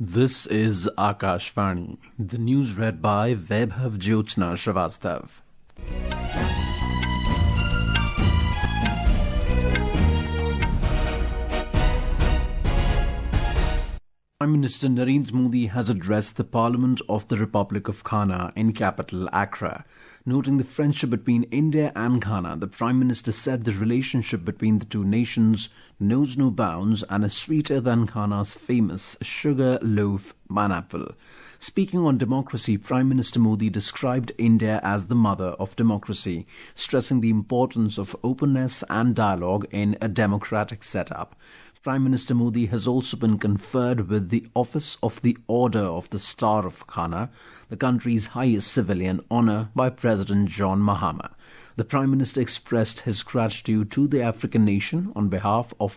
This is Akashvani. The news read by Vaibhav Jyotsna Srivastav. Prime Minister Narendra Modi has addressed the Parliament of the Republic of Ghana in capital Accra. Noting the friendship between India and Ghana, the Prime Minister said the relationship between the two nations knows no bounds and is sweeter than Ghana's famous sugar loaf pineapple. Speaking on democracy, Prime Minister Modi described India as the mother of democracy, stressing the importance of openness and dialogue in a democratic setup. Prime Minister Modi has also been conferred with the Office of the Order of the Star of Ghana, the country's highest civilian honour, by President John Mahama. The Prime Minister expressed his gratitude to the African nation on behalf of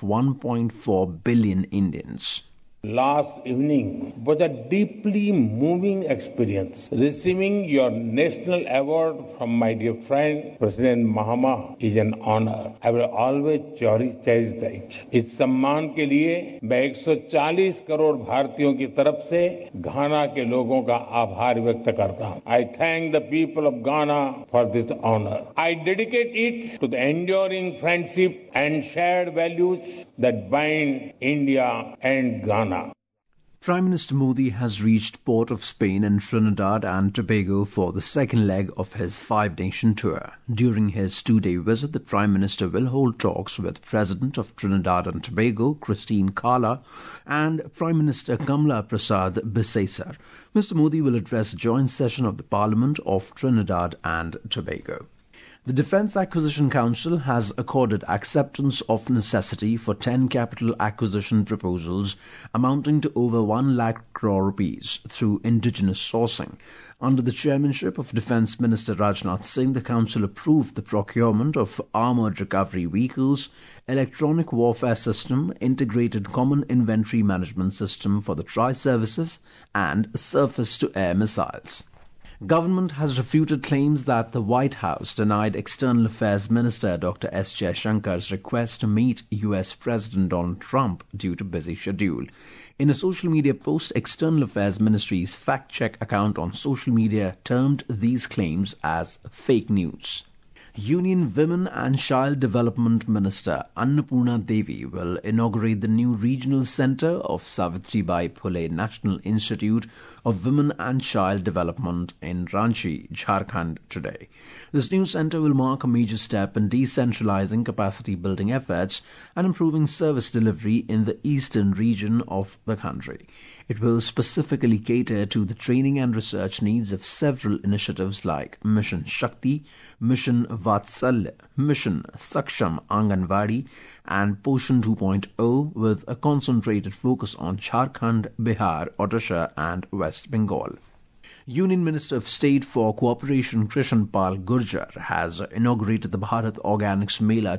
1.4 billion Indians. Last evening was a deeply moving experience. Receiving your national award from my dear friend President Mahama is an honor. I will always cherish that. इस सम्मान के लिए मैं 140 करोड़ भारतीयों की तरफ से घाना के लोगों का आभार व्यक्त करता हूँ. I thank the people of Ghana for this honor. I dedicate it to the enduring friendship and shared values that bind India and Ghana. Prime Minister Modi has reached Port of Spain and Trinidad and Tobago for the second leg of his five-nation tour. During his two-day visit, the Prime Minister will hold talks with President of Trinidad and Tobago, Christine Kala, and Prime Minister Kamla Prasad Bisesar. Mr. Modi will address a joint session of the Parliament of Trinidad and Tobago. The Defence Acquisition Council has accorded acceptance of necessity for 10 capital acquisition proposals amounting to over 1 lakh crore rupees through indigenous sourcing. Under the chairmanship of Defence Minister Rajnath Singh, the Council approved the procurement of armoured recovery vehicles, electronic warfare system, integrated common inventory management system for the tri-services, and surface-to-air missiles. Government has refuted claims that the White House denied External Affairs Minister Dr. S. Jaishankar's request to meet U.S. President Donald Trump due to busy schedule. In a social media post, External Affairs Ministry's fact-check account on social media termed these claims as fake news. Union Women and Child Development Minister Annapurna Devi will inaugurate the new regional centre of Savitribai Phule National Institute of Women and Child Development in Ranchi, Jharkhand today. This new centre will mark a major step in decentralising capacity building efforts and improving service delivery in the eastern region of the country. It will specifically cater to the training and research needs of several initiatives like Mission Shakti, Mission Vatsalya, Mission Saksham Anganwadi, and Poshan 2.0, with a concentrated focus on Jharkhand, Bihar, Odisha, and West Bengal. Union Minister of State for Cooperation Krishan Pal Gurjar has inaugurated the Bharat Organics Mela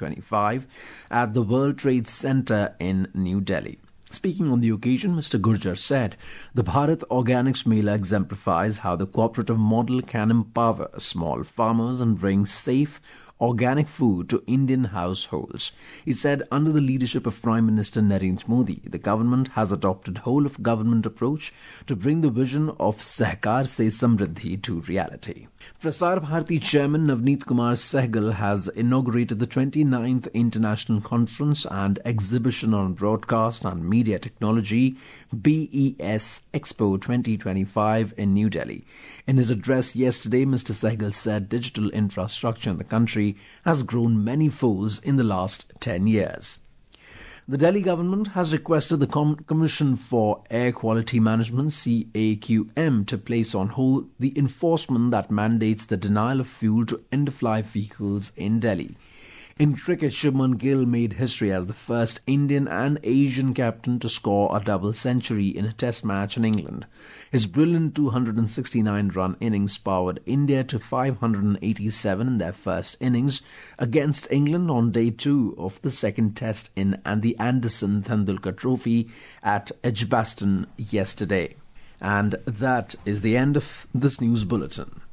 2025 at the World Trade Center in New Delhi. Speaking on the occasion, Mr. Gurjar said, "The Bharat Organics Mela exemplifies how the cooperative model can empower small farmers and bring safe, organic food to Indian households." He said, under the leadership of Prime Minister Narendra Modi, the government has adopted whole-of-government approach to bring the vision of Sahkar Se Samriddhi to reality. Prasar Bharati Chairman Navneet Kumar Sehgal has inaugurated the 29th International Conference and Exhibition on Broadcast and Media Technology BES Expo 2025 in New Delhi. In his address yesterday, Mr. Sehgal said digital infrastructure in the country has grown many folds in the last 10 years. The Delhi government has requested the Commission for Air Quality Management CAQM to place on hold the enforcement that mandates the denial of fuel to end-of-life vehicles in Delhi. In cricket, Shubman Gill made history as the first Indian and Asian captain to score a double century in a test match in England. His brilliant 269-run innings powered India to 587 in their first innings against England on day 2 of the second test in the Anderson Tendulkar Trophy at Edgbaston yesterday. And that is the end of this news bulletin.